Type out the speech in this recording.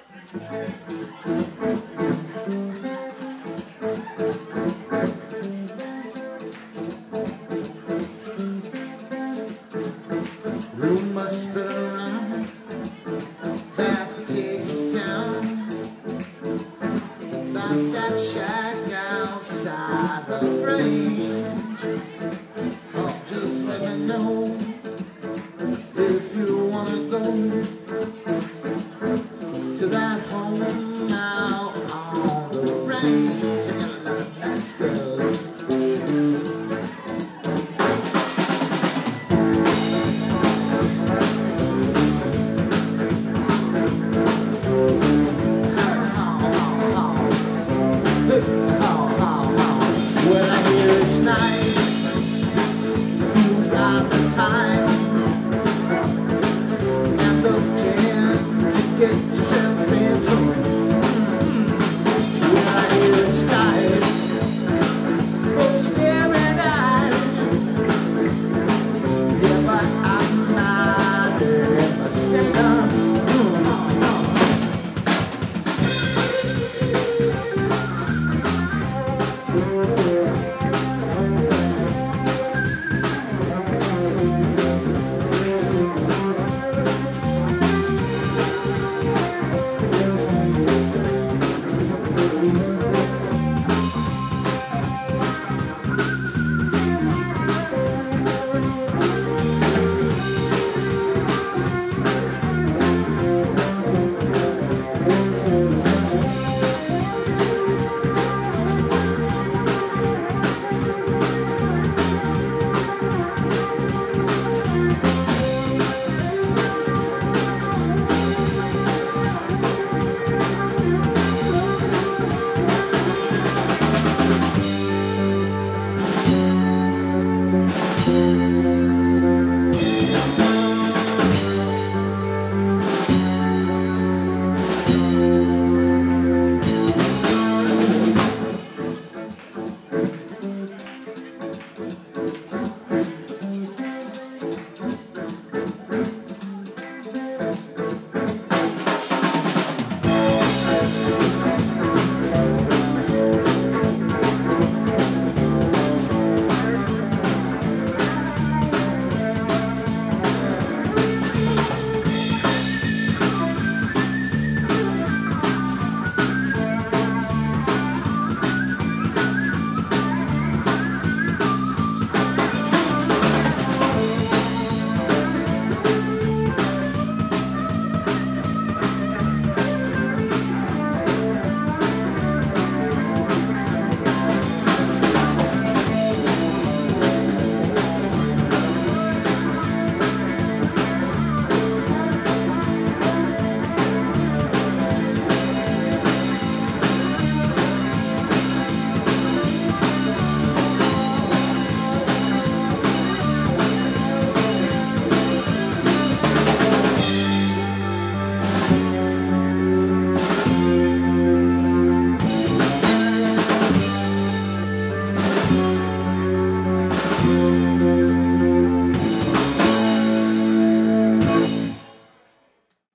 Rumors spread around about the Texas town, about that shack outside the range. Oh, just let me know if you wanna go to that home out on the range. I got another nice girl. Well, I hear it's nice if you got the time and the chance to get yourself in some